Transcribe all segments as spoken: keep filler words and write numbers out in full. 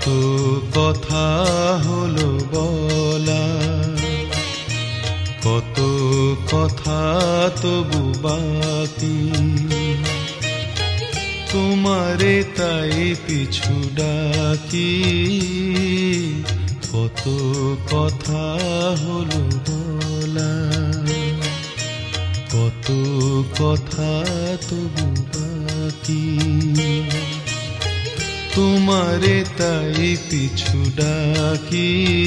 কত কথা হলো বলা, কত কথা তবু বাকি, তোমারে তাই পিছু ডাকি। কত কথা হলো বলা, কত কথা তবু বাকি, তোমারে তাই পিছু ডাকি।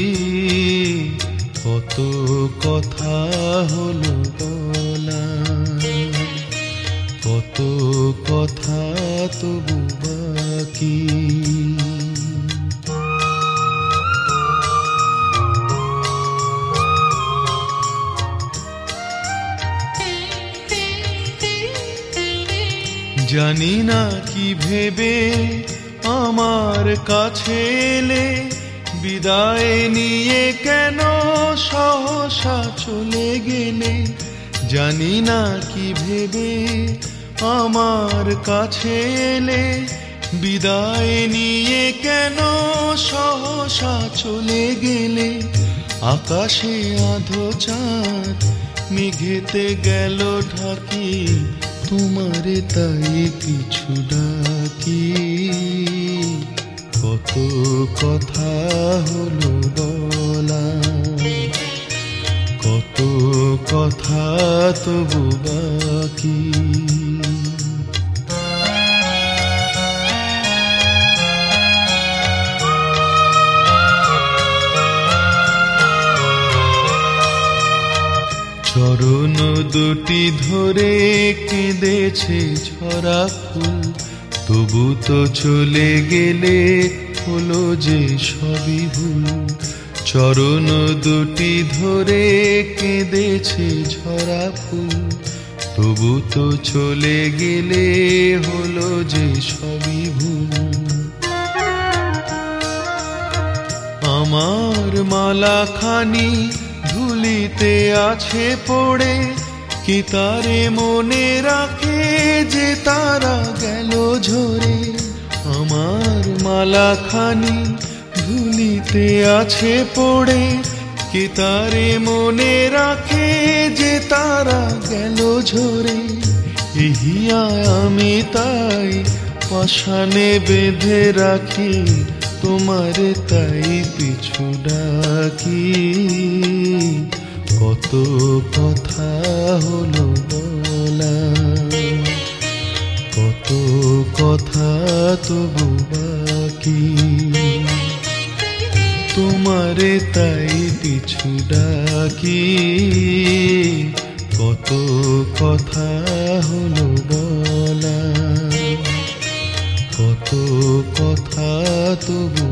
কত কথা হলো বলা, কত কথা তবু বাকি। জানি না কি ভেবে আমার কাছে এলে, বিদায় নিয়ে কেন সহসা চলে গেলে। জানি না কি ভেবে আমার কাছে এলে, বিদায় নিয়ে কেন সহসা চলে গেলে। আকাশে আধো চাঁদ মেঘেতে গেল ঢাকি, তোমারে তাই পিছু ডাকি। কত কথা হলো বলা, কত কথা তবু বাকি। চরণ দুটি ধরে কেঁদেছে ঝরা ফুল, তবু তো চলে গেলে হলো যে সবই ভুল। চরণ দুটি ধরে কেঁদেছে ঝরা ফুল, তবু তো চলে গেলে হলো যে সবই ভুল। আমার মালা খানি ধুলিতে আছে পড়ে, কি তারে মনে রাখে যে তারা গেল ঝরে। আমার মালা খানি ধুলিতে আছে পড়ে, কি তারে মনে রাখে যে তারা গেল ঝরে। ইহিয়ায় আমি তাই পাষাণে বেঁধে রাখি, তোমারে তাই পিছু ডাকি। কত কথা হলো বলা, কত কথা তবু বাকি, তোমারে তাই পিছু ডাকি। কত কথা হলো বলা, কত কথা তবু